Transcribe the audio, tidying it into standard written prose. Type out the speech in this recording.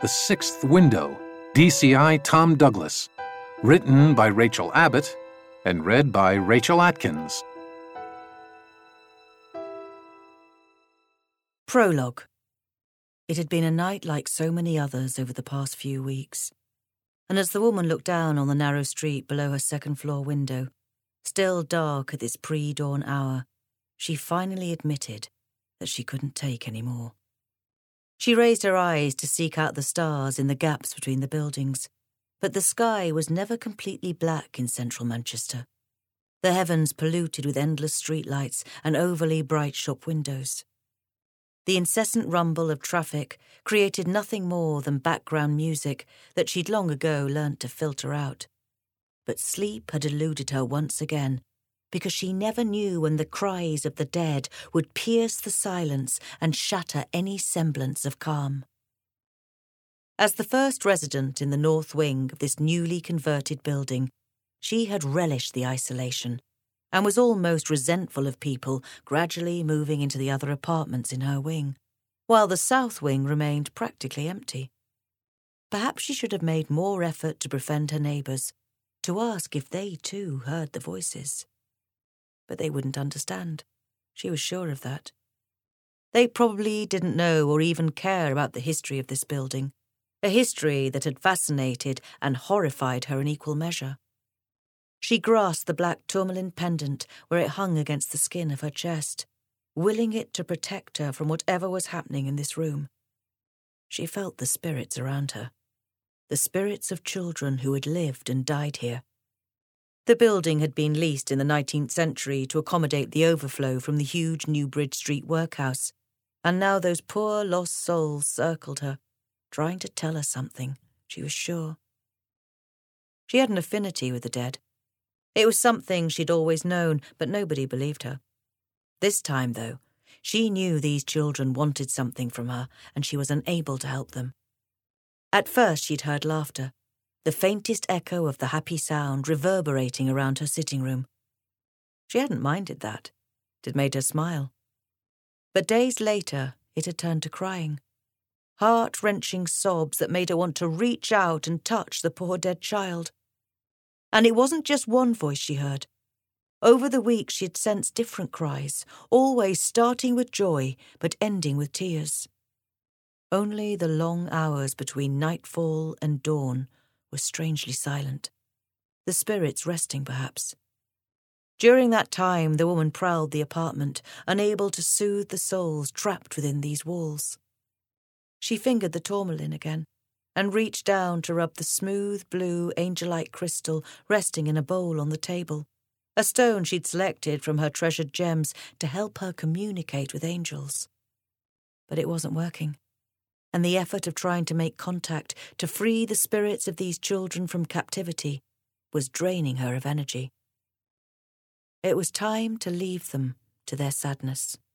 The Sixth Window, DCI Tom Douglas. Written by Rachel Abbott and read by Rachel Atkins. Prologue. It had been a night like so many others over the past few weeks, and as the woman looked down on the narrow street below her second-floor window, still dark at this pre-dawn hour, she finally admitted that she couldn't take any more. She raised her eyes to seek out the stars in the gaps between the buildings, but the sky was never completely black in central Manchester, the heavens polluted with endless streetlights and overly bright shop windows. The incessant rumble of traffic created nothing more than background music that she'd long ago learnt to filter out. But sleep had eluded her once again, because she never knew when the cries of the dead would pierce the silence and shatter any semblance of calm. As the first resident in the north wing of this newly converted building, she had relished the isolation and was almost resentful of people gradually moving into the other apartments in her wing, while the south wing remained practically empty. Perhaps she should have made more effort to befriend her neighbours, to ask if they too heard the voices. But they wouldn't understand. She was sure of that. They probably didn't know or even care about the history of this building, a history that had fascinated and horrified her in equal measure. She grasped the black tourmaline pendant where it hung against the skin of her chest, willing it to protect her from whatever was happening in this room. She felt the spirits around her, the spirits of children who had lived and died here. The building had been leased in the 19th century to accommodate the overflow from the huge New Bridge Street workhouse, and now those poor lost souls circled her, trying to tell her something, she was sure. She had an affinity with the dead. It was something she'd always known, but nobody believed her. This time, though, she knew these children wanted something from her, and she was unable to help them. At first she'd heard laughter, the faintest echo of the happy sound reverberating around her sitting room. She hadn't minded that. It had made her smile. But days later, it had turned to crying, heart-wrenching sobs that made her want to reach out and touch the poor dead child. And it wasn't just one voice she heard. Over the weeks she had sensed different cries, always starting with joy but ending with tears. Only the long hours between nightfall and dawn were strangely silent, the spirits resting perhaps. During that time the woman prowled the apartment, unable to soothe the souls trapped within these walls. She fingered the tourmaline again, and reached down to rub the smooth blue angel-like crystal resting in a bowl on the table, a stone she'd selected from her treasured gems to help her communicate with angels. But it wasn't working, and the effort of trying to make contact to free the spirits of these children from captivity was draining her of energy. It was time to leave them to their sadness.